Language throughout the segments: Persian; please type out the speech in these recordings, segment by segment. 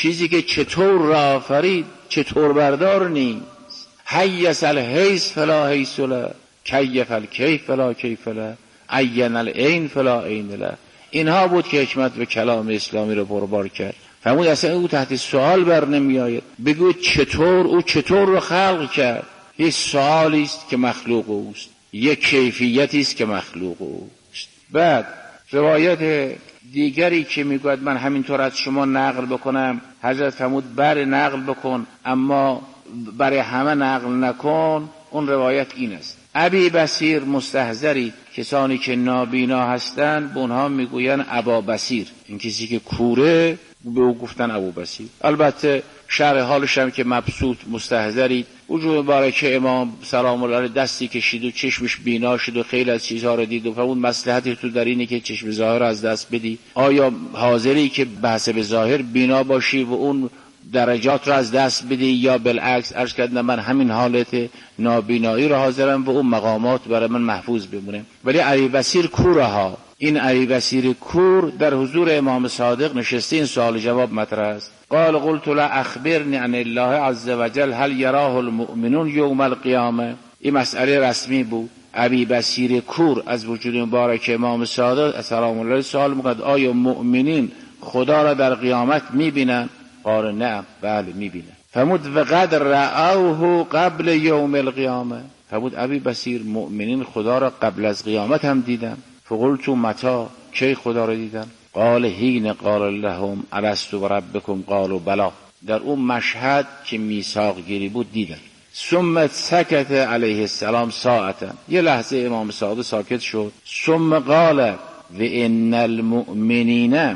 چیزی که چطور را آفرید چطور بردار نیست. حیث الحیث فلا حیث له، کیف الکیف فلا کیف له، عین العین فلا عین له. اینها بود که حکمت به کلام اسلامی رو پربار کرد. فرمود اصلا او تحت سوال بر نمی آید. بگو چطور، او چطور رو خلق کرد. یک سوالی است که مخلوق اوست، یک کیفیتی است که مخلوق اوست. بعد روایت دیگری که میگوید من همینطور از شما نقل بکنم، حضرت فرمود بر نقل بکن اما برای همه نقل نکن. اون روایت این است: ابی بصیر مستحضری، کسانی که نابینا هستند به اونها میگوین ابا بصیر، این کسی که کوره به او گفتن ابو بصیر. البته شرح حالش هم که مبسوط مستحضری، وجود مبارک امام سلام الله علیه دستی کشید و چشمش بینا شد و خیلی از چیزها رو دید و فرمود مصلحتی تو در اینه که چشم ظاهر از دست بدی. آیا حاضری که به حسب ظاهر بینا باشی و اون درجات رو از دست بدی یا بالعکس؟ عرض کردم من همین حالت نابینایی رو حاضرم و اون مقامات برای من محفوظ بمونه. ولی علی بصیر کورها، این علی بصیر کور در حضور امام صادق نشسته این سوال جواب مطرح است. قال قلت لا اخبرنی عن الله عز وجل هل یراه المؤمنون یوم القیامه. این مسئله رسمی بود. علی بصیر کور از وجود مبارک امام صادق سلام الله علیه سوال می‌کرد آیا مؤمنین خدا را در قیامت می‌بینند؟ قال نعم، بله می‌بینند. فرمود وقد رأوه قبل یوم القیامه. فرمود علی بصیر مؤمنین خدا را قبل از قیامت هم دیدن. فقلت متى، کی خدا را دیدن؟ قال حین قال لهم الست بربکم قالوا بلا. در اون مشهد که میثاق گیری بود دیدن. ثم سکت علیه السلام ساعتا، یه لحظه امام صادق ساکت شد. ثم قال و ان المؤمنین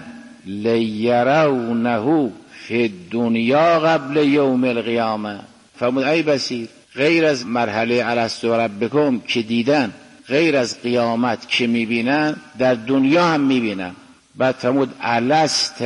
لیرونه فی الدنیا قبل یوم القیامه. فرمود ای بصیر غیر از مرحله الست بربکم که دیدن، غیر از قیامت که میبینن در دنیا هم میبینن. بعد فرمود الست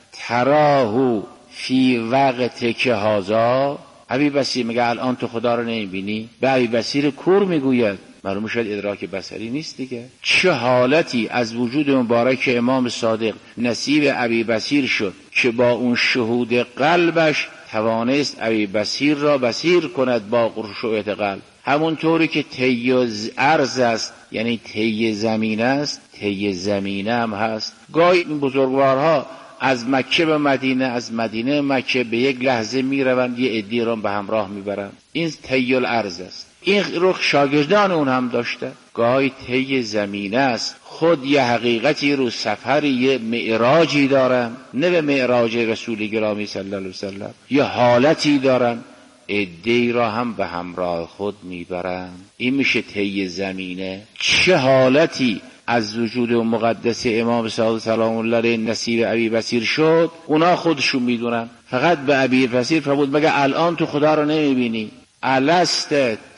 تراه فی وقت که هذا. ابی بصیر میگه الان تو خدا رو نمیبینی؟ به ابی بصیر کور میگوید. معلوم شد ادراک بصری نیست دیگه. چه حالتی از وجود مبارک امام صادق نصیب ابی بصیر شد که با اون شهود قلبش توانست ابی بصیر را بصیر کند با خشوع قلب. همونطوری که طی ارض است یعنی طی زمین است، طی زمینه هم هست. گاهی این بزرگوارها از مکه به مدینه، از مدینه مکه به یک لحظه میروند، یه عدی را به همراه میبرند. این طی الارض است. این رو شاگردان اون هم داشته. گاهی طی زمینه است، خود یه حقیقتی رو سفر یه معراجی دارن، نه به معراج رسول گرامی صلی الله علیه وسلم، یه حالتی دارن، عده‌ای را هم به همراه خود میبرن. این میشه طی زمینه. چه حالتی از وجود مقدس امام صادق سلام الله علیه نصیب ابی بصیر شد اونا خودشون میدونن. فقط به ابی بصیر فرمود مگه الان تو خدا رو نمیبینی؟ الست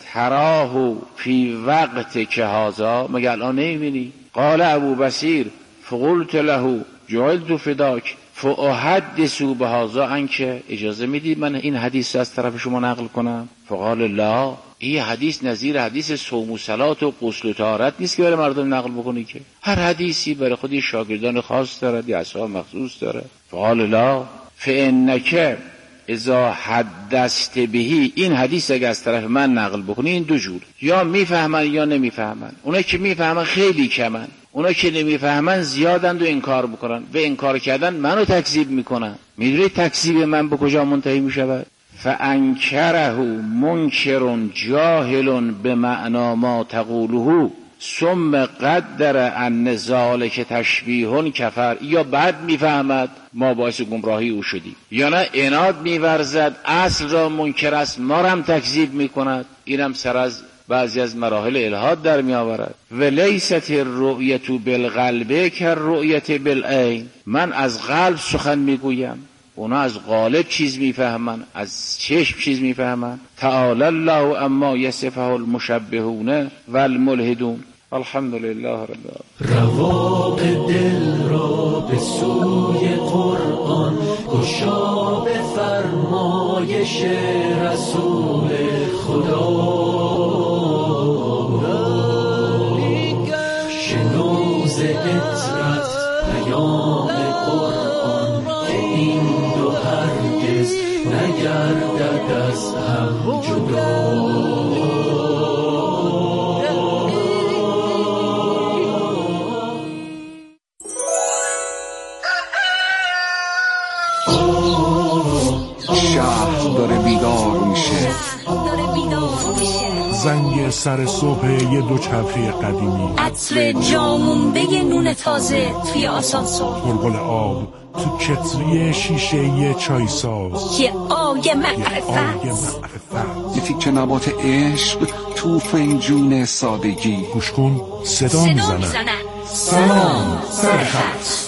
تراه فی وقت که هذا، مگه الان نمیبینی؟ قال ابو بصیر فقلت له جعلت فداک فاحدث بهذا عنک. اجازه میدی من این حدیث از طرف شما نقل کنم؟ فقال لا، این حدیث نظیر حدیث صوم و صلات و غسل و طهارت نیست که برای مردم نقل بکنی که. هر حدیثی برای خودی شاگردان خاص دارد یا اصحاب مخصوص داره. فقال لا فانک اذا حدثت بهی. این حدیث اگه از طرف من نقل بکنی این دو جور، یا میفهمن یا نمیفهمن. اونا که میفهمن خیلی کمن، اونا که نمیفهمن زیادند و انکار بکنن. به انکار کردن منو تکذیب میکنن. میدونی تکذیب من به کجا منتهی میشود؟ فانکره منکر جاهل بمعنی ما تقوله ثم قدر ان ذلک تشبیه کفر. یا بعد میفهمد ما باعث گمراهی او شدی، یا نه عناد میورزد اصل را منکر است ما را هم تکذیب میکند. اینم سر از بعضی از مراحل الحاد در می آورد. و لیست الرؤیت بالقلب کالرؤیت بالعین. من از قلب سخن میگویم، اونا از قالب چیز میفهمن، از چشم چیز میفهمن. تعالی الله اما یصفه المشبهون والملحدون. الحمدلله رب العالمین. رواق دل را به سوی قرآن گشا، به فرمایش رسول خدا. شنوز عطرت پیام قرآن که این دو هر شهر داره بیدار میشه. زنگ سر صبح یه دوچرخه قدیمی، عطر جامونده نون تازه توی آسانسور، بلبل آب تو کتری شیشه یه چای ساز، یه آی معرفت، یه تیکه نبات عشق تو فنجون سادگی. گوش کن صدا میزنن. سلام سرخط.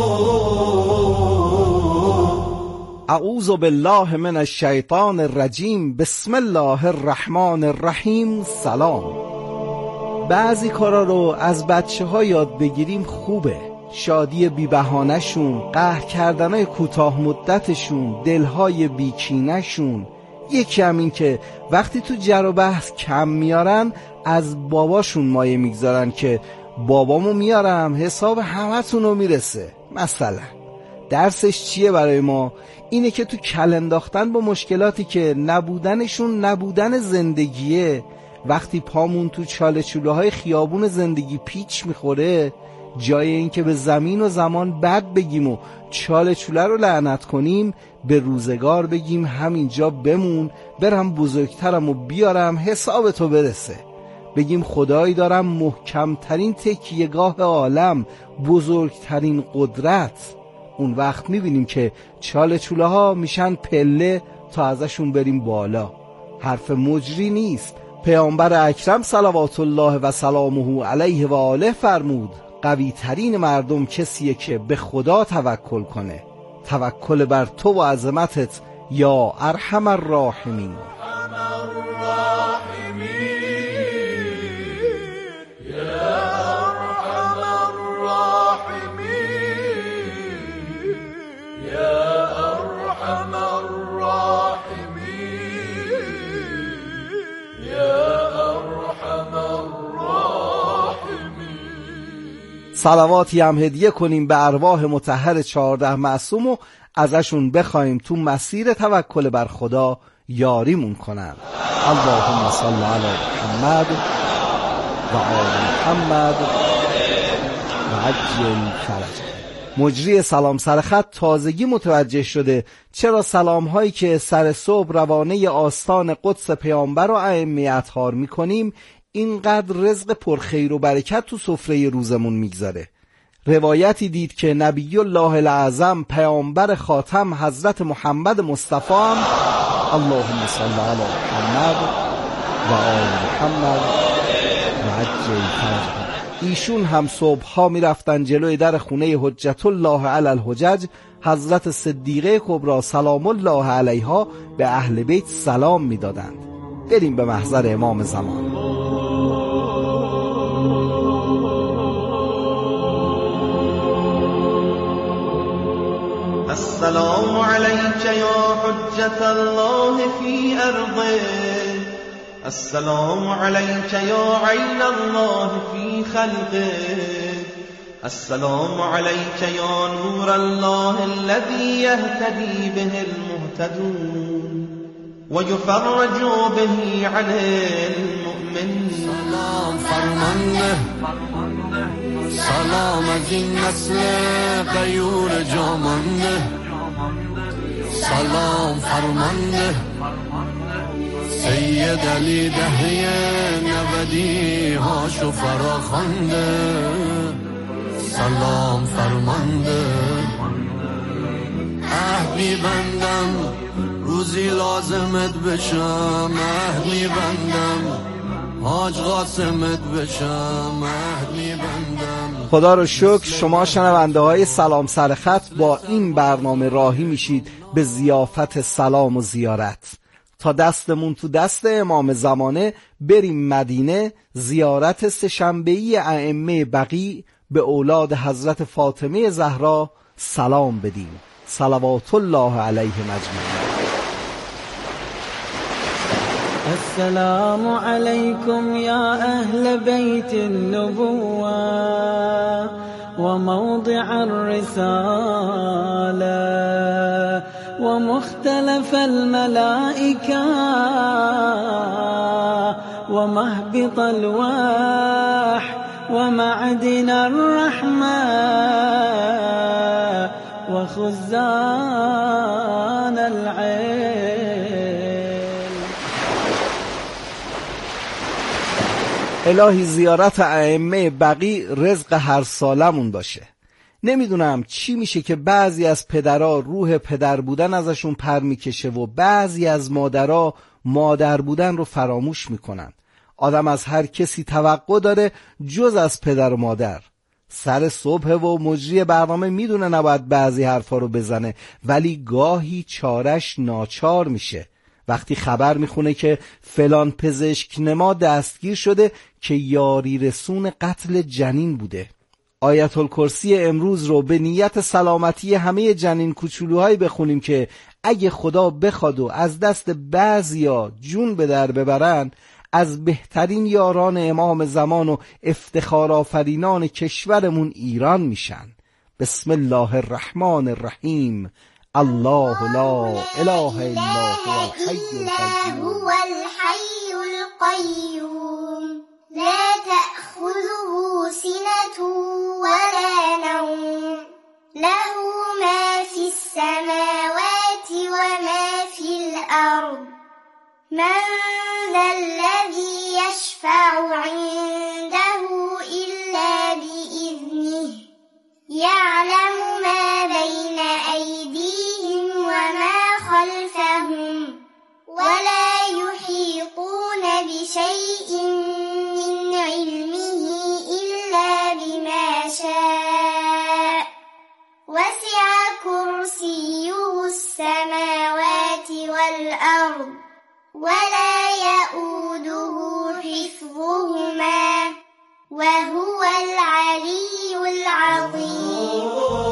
اعوذ بالله من الشیطان الرجیم. بسم الله الرحمن الرحیم. سلام. بعضی کارا رو از بچه ها یاد بگیریم خوبه. شادی بی بهانه‌شون، قهر کردنای کوتاه مدتشون، دلهای بیکینه‌شون. یکی هم این که وقتی تو جر و بحث کم میارن از باباشون مایه میگذارن که بابامو میارم حساب همتون رو میرسه. مثلا درسش چیه برای ما؟ اینه که تو کل انداختن با مشکلاتی که نبودنشون نبودن زندگیه، وقتی پامون تو چاله چوله های خیابون زندگی پیچ میخوره، جای این که به زمین و زمان بد بگیم و چاله چوله رو لعنت کنیم، به روزگار بگیم همینجا بمون، برم بزرگترم و بیارم حساب تو برسه. بگیم خدایی دارم محکمترین تکیهگاه عالم، بزرگترین قدرت. اون وقت میبینیم که چاله چوله ها میشن پله تا ازشون بریم بالا. حرف مجری نیست. پیامبر اکرم صلوات الله و سلامه علیه و آله فرمود قوی ترین مردم کسیه که به خدا توکل کنه. توکل بر تو و عظمتت یا ارحم الراحمین. صلواتی هم هدیه کنیم به ارواح مطهر 14 معصوم و ازشون بخوایم تو مسیر توکل بر خدا یاریمون کنن. اللهم صل علی محمد و آل محمد و عجل فرج. مجری سلام سرخط تازگی متوجه شده چرا سلام هایی که سر صبح روانه آستان قدس پیامبر و ائمه اطهار میکنیم اینقدر رزق پرخیر و برکت تو سفره روزمون میگذاره. روایتی دید که نبی الله الاعظم پیامبر خاتم حضرت محمد مصطفی هم اللهم صل علی محمد و آل محمد و عجل فرج، ایشون هم صبح ها می رفتن جلوی در خونه حجت الله علی الحجج حضرت صدیقه کبری سلام الله علیها به اهل بیت سلام می دادند. بریم به محضر امام زمان. السلام عليك يا حجة الله في أرضه، السلام عليك يا عين الله في خلقه، السلام عليك يا نور الله الذي يهتدي به المهتدون ويفرج به عن المؤمنين. سلام فرمانده، سلام از این نسل غیور جامانده، سلام فرمانده سید علی دهه 90 هاشو فراخوانده، سلام فرمانده عهد میبندم روزی لازمت بشم، عهد میبندم حاج قاسمت بشم، عهد میبندم. خدا رو شکر شما شنونده های سلام سرخط با این برنامه راهی میشید به ضیافت سلام و زیارت. تا دستمون تو دست امام زمانه بریم مدینه زیارت سه‌شنبه‌ای ائمه بقیع به اولاد حضرت فاطمه زهرا سلام بدیم. صلوات الله علیهم اجمعین. السلام عليكم يا أهل بيت النبوة وموضع الرسالة ومختلف الملائكة ومهبط الوحي ومعدن الرحمة وخزان العلم. الهی زیارت ائمه بقیع رزق هر سالمون باشه. نمیدونم چی میشه که بعضی از پدرها روح پدر بودن ازشون پر میکشه و بعضی از مادرها مادر بودن رو فراموش میکنن. آدم از هر کسی توقع داره جز از پدر و مادر. سر صبح و مجری برنامه میدونه نباید بعضی حرفا رو بزنه، ولی گاهی چارش ناچار میشه وقتی خبر میخونه که فلان پزشک نما دستگیر شده که یاری رسون قتل جنین بوده. آیت الکرسی امروز رو به نیت سلامتی همه جنین کوچولوهایی بخونیم که اگه خدا بخواد و از دست بعضیا جون به در ببرن، از بهترین یاران امام زمان و افتخار آفرینان کشورمون ایران میشن. بسم الله الرحمن الرحیم. الله لا اله الا هو الحي القيوم لا تأخذه سنة ولا نوم له ما في السماوات وما في الأرض من ذا الذي يشفع عنده إلا بإذنه يعلم ما بين أيديهم وما خلفهم ولا يحيطون بشيء من علمه إلا بما شاء وسع كرسيه السماوات والأرض ولا يؤوده حفظهما وهو العلي العظيم.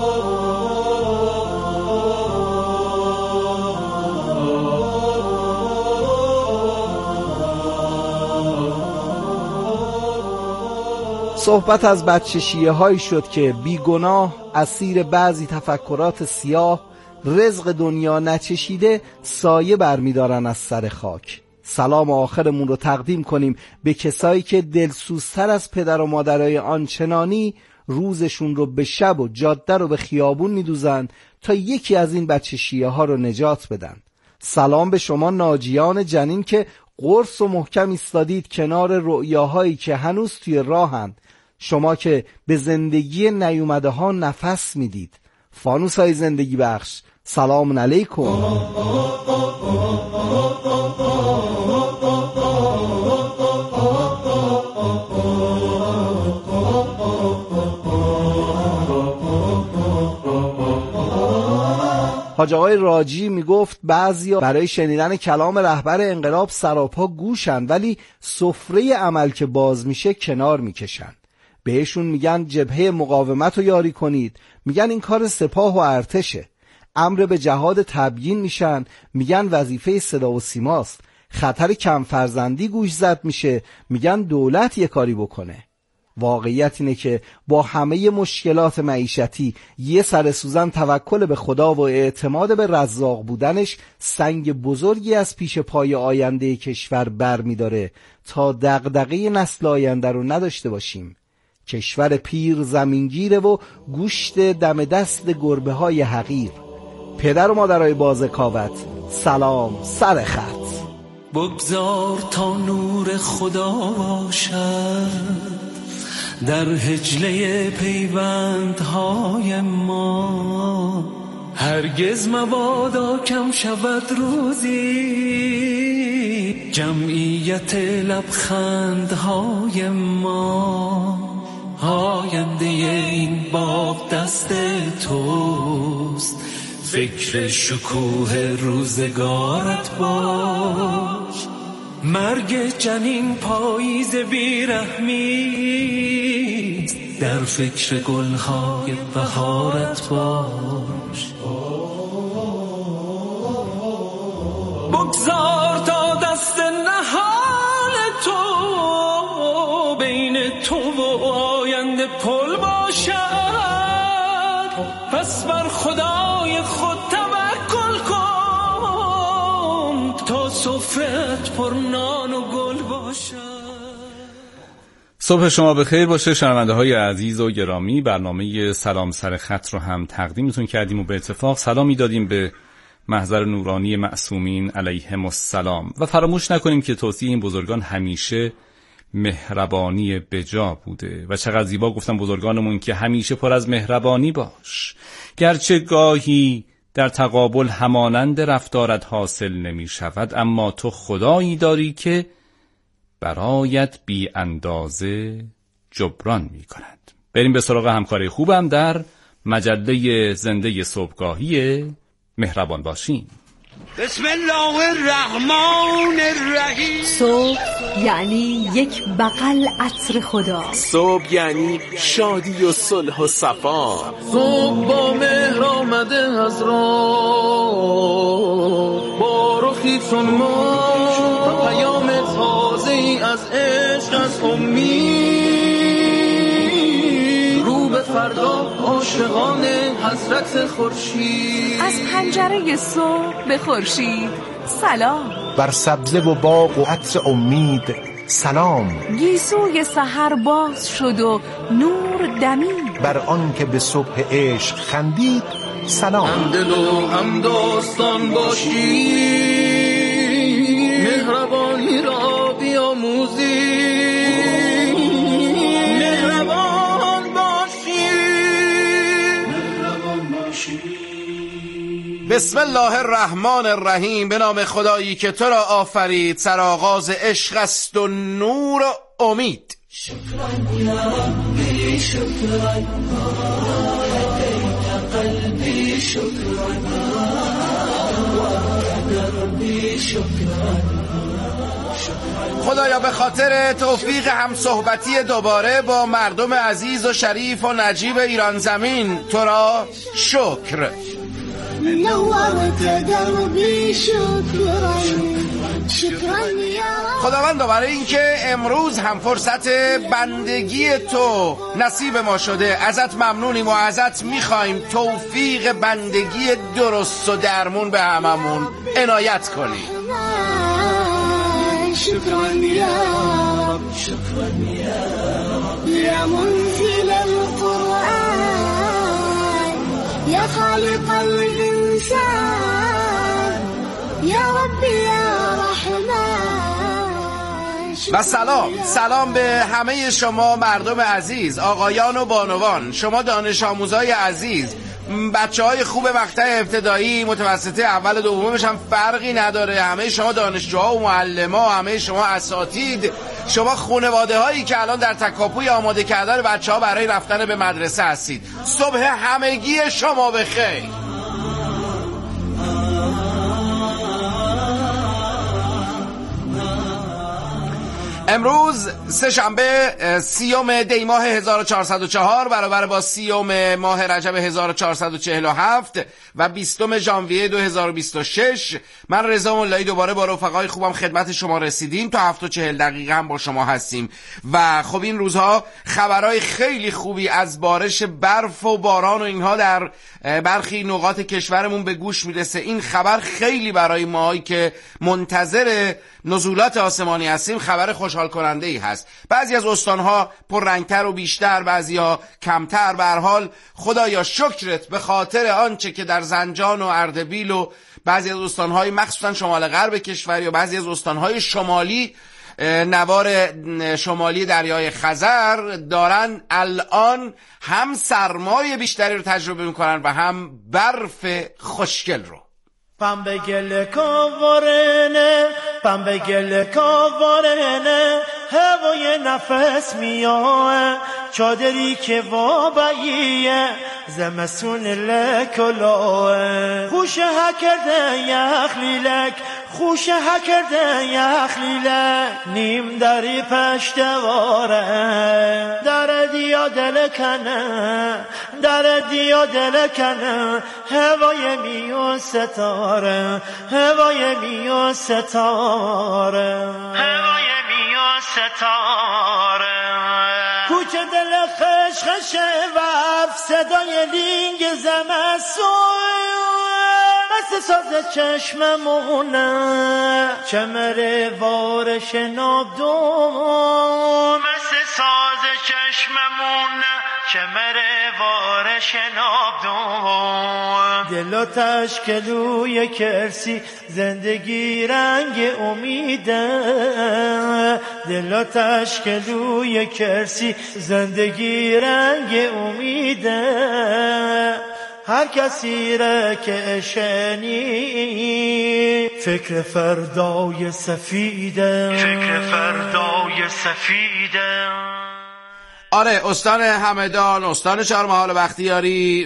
صحبت از بچه شیعه هایی شد که بیگناه اسیر بعضی تفکرات سیاه، رزق دنیا نچشیده سایه برمیدارن از سر خاک. سلام آخرمون رو تقدیم کنیم به کسایی که دلسوزتر از پدر و مادرای آنچنانی روزشون رو به شب و جاده رو به خیابون میدوزن تا یکی از این بچه شیعه ها رو نجات بدن. سلام به شما ناجیان جنین که قرص و محکم ایستادید کنار رؤیاهایی که هنوز توی راهند. شما که به زندگی نیومده ها نفس میدید. فانوس های زندگی بخش، سلام علیکم. حاج آقای راجی میگفت بعضیا برای شنیدن کلام رهبر انقلاب سراپا گوشن، ولی سفره عمل که باز میشه کنار میکشن. بهشون میگن جبهه مقاومت رو یاری کنید، میگن این کار سپاه و ارتشه. امر به جهاد تبیین میشن، میگن وظیفه صدا و سیماست. خطر کم فرزندی گوش زد میشه، میگن دولت یه کاری بکنه. واقعیت اینه که با همه مشکلات معیشتی یه سر سوزن توکل به خدا و اعتماد به رزاق بودنش سنگ بزرگی از پیش پای آینده کشور بر میداره تا دغدغه نسل آینده رو نداشته باشیم. کشور پیر زمینگیره و گوشت دم دست گربه های حقیر. پدر و مادرای بازکاوت، سلام سر خط. بگذار تا نور خدا باشد در هجله پیوندهای ما، هرگز مبادا کم شود روزی جمعیت لبخندهای ما. آینده این باب دست توست، فکر شکوه روزگارت باش. مرگ جنین پاییز بیرحمی، در فکر گلهای بهارت باش. بگذار تا دست نهال تو بین تو و آینده پل باشد، پس بر خدای خود توکل کن تا سفرت پر نان و گل باشد. صبح شما بخیر باشه شنونده‌های عزیز و گرامی. برنامه سلام سر خط رو هم تقدیمتون کردیم و به اتفاق سلامی دادیم به محضر نورانی معصومین علیهم السلام و فراموش نکنیم که توصیه این بزرگان همیشه مهربانی بجا بوده و چقدر زیبا گفتن بزرگانمون که همیشه پر از مهربانی باش، گرچه گاهی در تقابل همانند رفتارت حاصل نمی شود، اما تو خدایی داری که برایت بی اندازه جبران می کند. بریم به سراغ همکاری خوبم در مجله زنده صبحگاهی مهربان باشین. بسم الله الرحمن الرحیم. صبح یعنی یک بغل عطر خدا. صبح یعنی شادی و صلح و صفا. صبح با مهر آمده از راه، با رخی چون ما پیام تازه ای از عشق، از امید، رو به فردا عاشقانه حضرت خورشید. از پنجره صبح به خورشید سلام، بر سبزه و باغ و عطر امید سلام. گیسوی سحر باز شد و نور دمید، بر آن که به صبح عشق خندید سلام. همدل و همداستان باشی، مهربانی را بیاموزی، مهربان باشی، مهربان باشی. بسم الله الرحمن الرحیم. به نام خدایی که تو را آفرید، سرآغاز عشق است و نور و امید. شکران یا ربی شکران، هدیت قلبی شکران، دربی شکران. خدایا به خاطر توفیق همصحبتی دوباره با مردم عزیز و شریف و نجیب ایران زمین تو را شکر. نورت دربی شکران، شکران یا خداوند برای اینکه امروز هم فرصت بندگی تو نصیب ما شده ازت ممنونیم و ازت میخوایم توفیق بندگی درست و درمون به هممون عنایت کنی. شکران یا رب، شکران یا منزل القرآن، یا خالق الانسان، یا رب یا رحمان. و سلام به همه شما مردم عزیز، آقایان و بانوان، شما دانش آموزای عزیز، بچه‌های خوب مقطع ابتدایی، متوسطه، اول و دومش هم فرقی نداره، همه شما دانشجوها و معلم‌ها، همه شما اساتید، شما خانواده هایی که الان در تکاپوی آماده کردن بچه‌ها برای رفتن به مدرسه هستید، صبح همگی شما بخیر. امروز سه‌شنبه 30 دی ماه 1404 برابر با 30 ماه رجب 1447 و 20 ژانویه 2026. من رضا مولایی دوباره با رفقای خوبم خدمت شما رسیدیم. تا 7:40 دقیقه هم با شما هستیم و خب این روزها خبرهای خیلی خوبی از بارش برف و باران و اینها در برخی نقاط کشورمون به گوش میرسه. این خبر خیلی برای ماهایی که منتظر نزولات آسمانی هستیم خبر خوشحال کننده ای هست. بعضی از استانها پررنگتر و بیشتر، بعضیا کمتر. به هر حال خدایا شکرت به خاطر آنچه که در زنجان و اردبیل و بعضی از استانهای مخصوصا شمال غرب کشور یا بعضی از استانهای شمالی نوار شمالی دریای خزر دارن الان هم سرمای بیشتری رو تجربه میکنن و هم برف خوشگل رو. پنبه گل کاوارنه، پنبه گل کاوارنه، هوای نفس میاه، چادری که واباییه، زمستون لکلاه، خوشه ها کرده یخلیلک، خوشه ها کرده یخلیلک، نیم دری پشتواره، در دیا دل کنه، در دیا دل کنه، هوای میو ستاره، هوای میو ستاره، هوای میو ستاره. کوچه دل خشخشه ورف، صدای لینگ زمستون، مثل ساز چشممونه، چمر وارش نابدون، مثل ساز چشممون چمره وار شنابدون دل و تشکلوی کرسی زندگی رنگ امیده دل و تشکلوی کرسی زندگی رنگ امیده هر کسی را که شنی فکر فردای سفیده فکر فردای سفیده. آره، استان همدان، استان چهارمحال بختیاری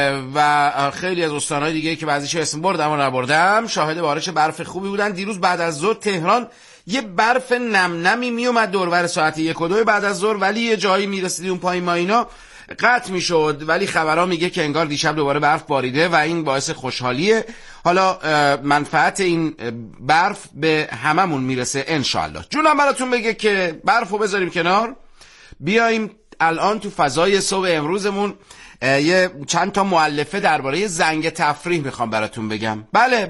و خیلی از استانهای دیگه که بعضیش اسم بردم و نبردم شاهد بارش برف خوبی بودن. دیروز بعد از ظهر تهران یه برف نمنمی میومد دوربر ساعت 1 و 2 بعد از ظهر، ولی یه جایی میرسیدی اون پایین ما اینا قطع میشد، ولی خبرها میگه که انگار دیشب دوباره برف باریده و این باعث خوشحالیه. حالا منفعت این برف به هممون میرسه انشالله. جونم براتون بگه که برفو بذاریم کنار، بیایم الان تو فضای صبح امروزمون یه چند تا مؤلفه درباره زنگ تفریح میخوام براتون بگم.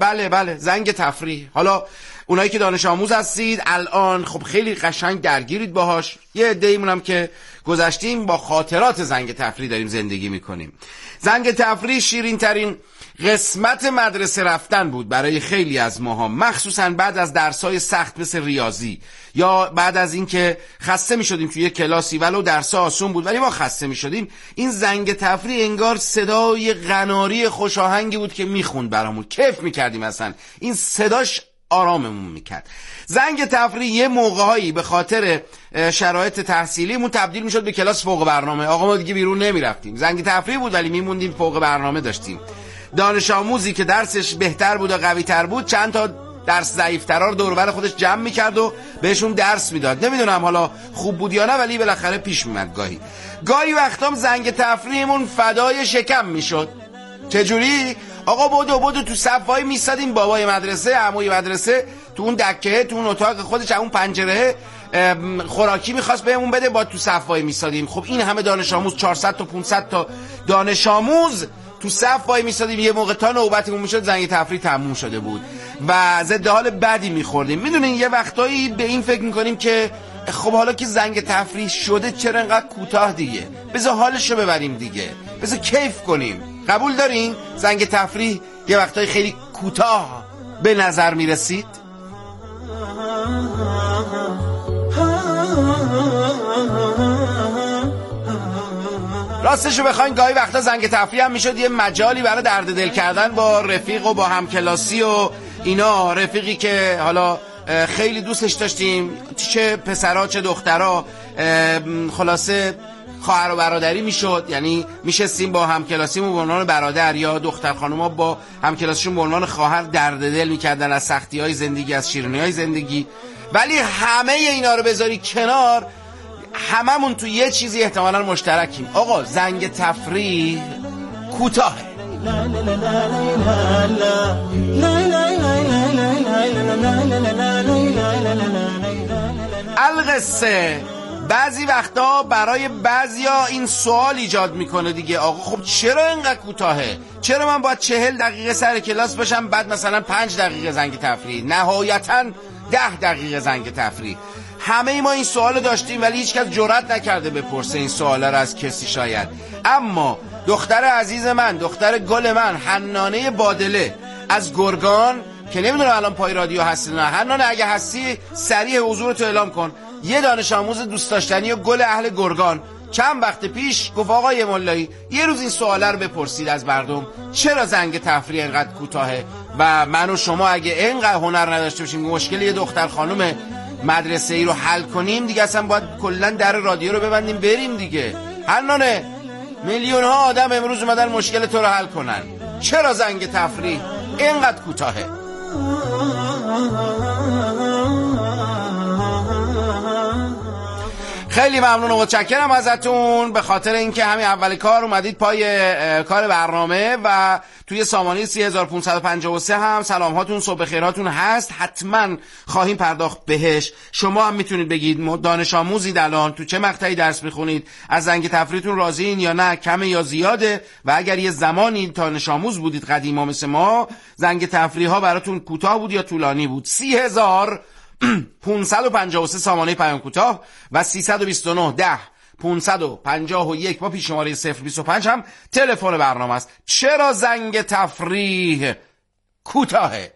بله زنگ تفریح. حالا اونایی که دانش آموز هستید الان خب خیلی قشنگ درگیرید باهاش، یه عده‌ایمون هم که گذشتیم با خاطرات زنگ تفریح داریم زندگی میکنیم. زنگ تفریح شیرین ترین قسمت مدرسه رفتن بود برای خیلی از ماها، مخصوصا بعد از درسای سخت مثل ریاضی یا بعد از اینکه خسته میشدیم توی کلاسی، ولو درسا آسون بود ولی ما خسته میشدیم. این زنگ تفریح انگار صدای قناری خوش آهنگی بود که میخوند برامون، کیف میکردیم، اصلا این صداش آراممون میکرد. زنگ تفریح یه موقعهایی به خاطر شرایط تحصیلیمون تبدیل میشد به کلاس فوق برنامه. آقا ما دیگه بیرون نمیرفتیم، زنگ تفریح بود ولی میموندیم فوق برنامه داشتیم. دانش آموزی که درسش بهتر بود و قوی تر بود چند تا درس ضعیف‌ترا رو دور و بر خودش جمع میکرد و بهشون درس میداد. نمیدونم حالا خوب بود یا نه، ولی بالاخره پیش میمد. گاهی وقتام زنگ تفریحمون فدای شکم میشد. چجوری؟ آقا بدو تو صفای میسادیم، بابای مدرسه، عموی مدرسه تو اون دکه، تو اون اتاق خودش، اون پنجره خوراکی میخواست بهمون بده، با تو صفای میسادیم. خب این همه دانش آموز، 400 تا 500 تا دانش آموز تو صف وای میسادیم. یه موقع تا نوبتمون میشد زنگ تفریح تموم شده بود و ضد حال بدی میخوردیم. میدونین یه وقتایی به این فکر میکنیم که خب حالا که زنگ تفریح شده چرا انقدر کوتاه دیگه، بذار حالشو ببریم دیگه، بذار کیف کنیم. قبول دارین زنگ تفریح یه وقتایی خیلی کوتاه به نظر میرسید؟ راستشو بخواین گاهی وقتا زنگ تفریح هم میشد یه مجالی برای درد دل کردن با رفیق و با همکلاسی و اینا. رفیقی که حالا خیلی دوستش داشتیم، چه پسرها چه دخترها، خلاصه خواهر و برادری میشد، یعنی میشستیم با همکلاسیمون به عنوان برادر یا دختر خانوما با همکلاسیشون به عنوان خواهر درد دل میکردن از سختی‌های زندگی، از شیرینی‌های زندگی. ولی همه اینا رو بذاری کنار، هممون تو یه چیزی احتمالاً مشترکیم. آقا زنگ تفریح کوتاهه. القصه بعضی وقتا برای بعضیا این سوال ایجاد میکنه دیگه، آقا خب چرا اینقدر کوتاهه؟ چرا من باید 40 دقیقه سر کلاس باشم بعد مثلا 5 دقیقه زنگ تفریح، نهایتاً 10 دقیقه زنگ تفریح؟ همه ما این سوال داشتیم ولی هیچ کس جرئت نکرده بپرسه این سوالا رو از کسی شاید. اما دختر عزیز من، دختر گل من، حنانه بادله از گرگان که نمیدونم الان پای رادیو هستی نه، حنانه اگه هستی سریع حضورتو اعلام کن. یه دانش آموز دوست داشتنی و گل اهل گرگان چند وقت پیش گفت آقای ملایی یه روز این سوالا رو بپرسید از مردم، چرا زنگ تفریح اینقدر کوتاهه؟ و من و شما اگه اینقدر هنر نداشته باشیم مشکل یه دختر خانم مدرسه ای رو حل کنیم دیگه، اصلا باید کلا در رادیو رو ببندیم بریم دیگه. حنانه، میلیون ها آدم امروز اومدن مشکل تو رو حل کنن، چرا زنگ تفریح اینقدر کوتاهه؟ خیلی ممنون و متشکرم ازتون به خاطر اینکه همین اول کار اومدید پای کار برنامه و توی سامانه 3553 هم سلام هاتون، صبح خیراتون هست، حتما خواهیم پرداخت بهش. شما هم میتونید بگید دانش آموزید الان تو چه مقطعی درس میخونید، از زنگ تفریحتون راضیین یا نه، کمه یا زیاده، و اگر یه زمانی دانش آموز بودید قدیما مثل ما، زنگ تفریح ها براتون کوتاه بود یا طولانی بود. 30,000 553 سامانه پیام کوتاه و 329 10 551 با پیش شماره 025 هم تلفن برنامه است. چرا زنگ تفریح کوتاهه؟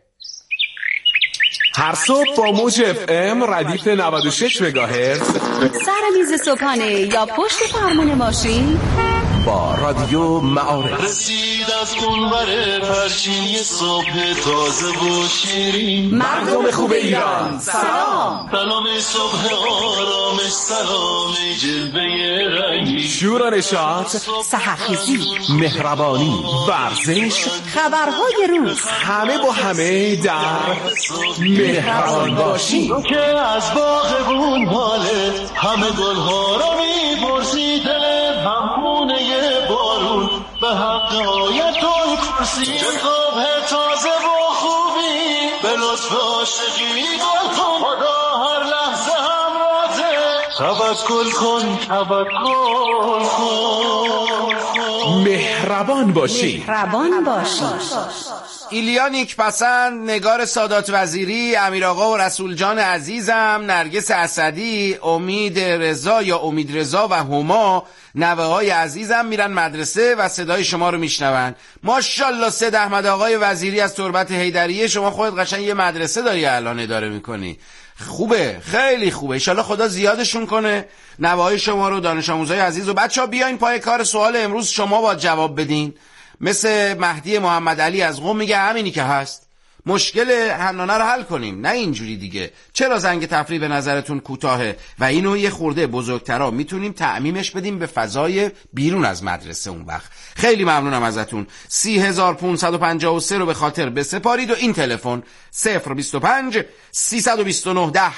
هر صبح با موج اف ام ردیف 96 مگاهرتز سر میز صبحانه یا پشت فرمون ماشین با رادیو معارف. رسید از اونور پرچین صبح تازه و شیرین، مردم خوب ایران سلام. سلام صبح آرامش، سلام جلوه رنگی، شور و نشاط، سحرخیزی، مهربانی، ورزش، خبرهای روز، همه با همه در مهربان باشی. که از باغبون حاله همه گلها را می‌پرسیده، هم خونه بارون به حق آیتون کرسی، صبح تازه و خوبی به لطف عاشقی گل کن، خدا هر لحظه همراهه، توکل کن توکل کن، مهربان باشی. مهربان باشی. ایلیا نیکپسند، نگار سادات وزیری، امیر آقا و رسول جان عزیزم، نرگس اسدی، امید رضا یا امید رضا و هما نوه های عزیزم میرن مدرسه و صدای شما رو میشنون. ماشاءالله سید احمد آقای وزیری از تربت حیدریه، شما خودت قشنگ یه مدرسه داری الان اداره میکنی. خوبه، خیلی خوبه. انشالله خدا زیادشون کنه نوه های شما رو، دانش آموزای عزیز. و بچه ها بیاین پای کار. سوال امروز شما باید جواب بدین. مثل مهدی محمد علی از قم میگه همینی که هست، مشکل حنانه رو حل کنیم، نه اینجوری دیگه. چرا زنگ تفریح به نظرتون کوتاهه و اینو یه خورده بزرگترا میتونیم تعمیمش بدیم به فضای بیرون از مدرسه اون وقت. خیلی ممنونم ازتون. 30553 رو به خاطر بسپارید و این تلفن 025 329 10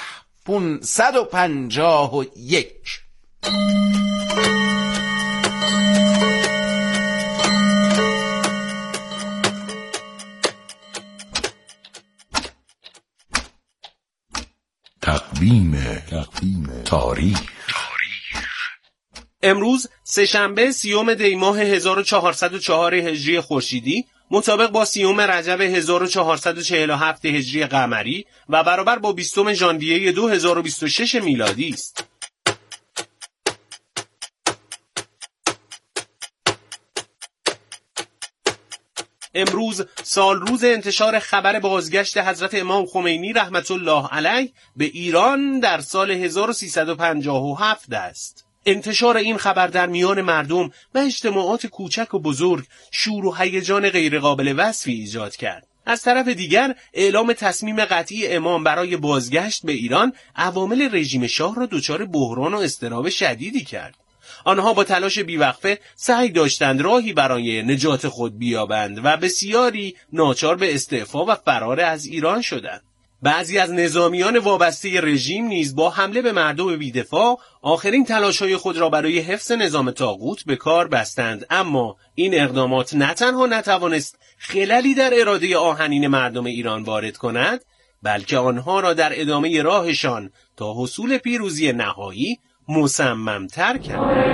551. تقویم تاریخ. امروز سه‌شنبه 30 دی ماه 1404 هجری خورشیدی مطابق با 30 رجب 1447 هجری قمری و برابر با 20 ژانویه 2026 میلادی است. امروز سال روز انتشار خبر بازگشت حضرت امام خمینی رحمت الله علیه به ایران در سال 1357 است. انتشار این خبر در میان مردم و اجتماعات کوچک و بزرگ شور و هیجان غیرقابل وصفی ایجاد کرد. از طرف دیگر اعلام تصمیم قطعی امام برای بازگشت به ایران عوامل رژیم شاه را دچار بحران و اضطراب شدیدی کرد. آنها با تلاش بیوقفه سعی داشتند راهی برای نجات خود بیابند و بسیاری ناچار به استعفا و فرار از ایران شدند. بعضی از نظامیان وابسته رژیم نیز با حمله به مردم بی‌دفاع آخرین تلاش‌های خود را برای حفظ نظام طاغوت به کار بستند، اما این اقدامات نه تنها نتوانست خللی در اراده آهنین مردم ایران وارد کند، بلکه آنها را در ادامه راهشان تا حصول پیروزی نهایی مصمم‌تر کرد.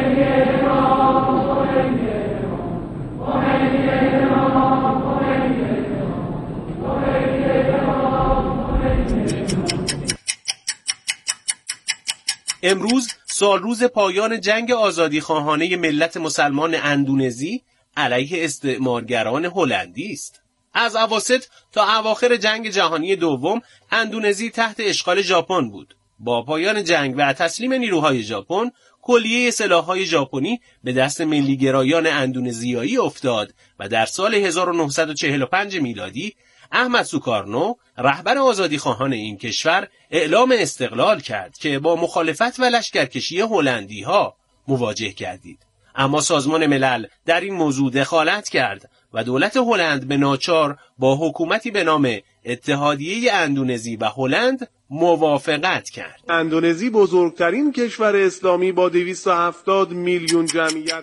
امروز سال روز پایان جنگ آزادیخواهانه ملت مسلمان اندونزی علیه استعمارگران هلندی است. از اواسط تا اواخر جنگ جهانی دوم اندونزی تحت اشغال ژاپن بود. با پایان جنگ و تسلیم نیروهای ژاپن، کلیه سلاح‌های ژاپنی به دست ملی‌گرایان اندونزیایی افتاد و در سال 1945 میلادی احمد سوکارنو، رهبر آزادیخواهان این کشور، اعلام استقلال کرد که با مخالفت و لشکرکشی هلندی‌ها مواجه گردید. اما سازمان ملل در این موضوع دخالت کرد و دولت هلند به ناچار با حکومتی به نام اتحادیه اندونزی و هلند موافقت کرد. اندونزی بزرگترین کشور اسلامی با 270 میلیون جمعیت.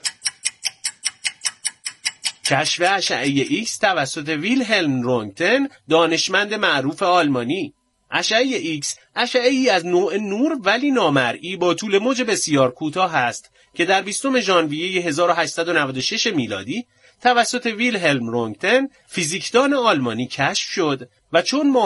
کشف اشعه ایکس توسط ویلهلم رونگتن، دانشمند معروف آلمانی. اشعه ایکس اشعه‌ای از نوع نور ولی نامرئی با طول موج بسیار کوتاه است که در 20 ژانویه 1896 میلادی توسط ویلهلم رونگتن، فیزیکدان آلمانی کشف شد و چون